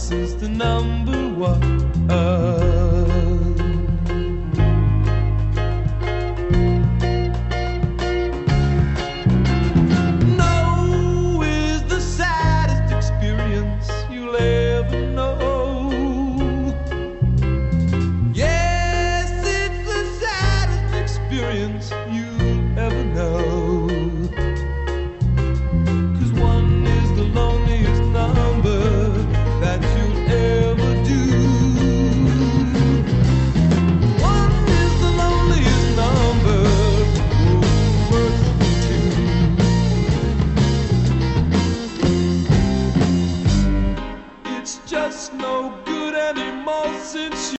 this is the number one. No is the saddest experience you'll ever know. Yes, it's the saddest experience you'll ever know. Just no good anymore since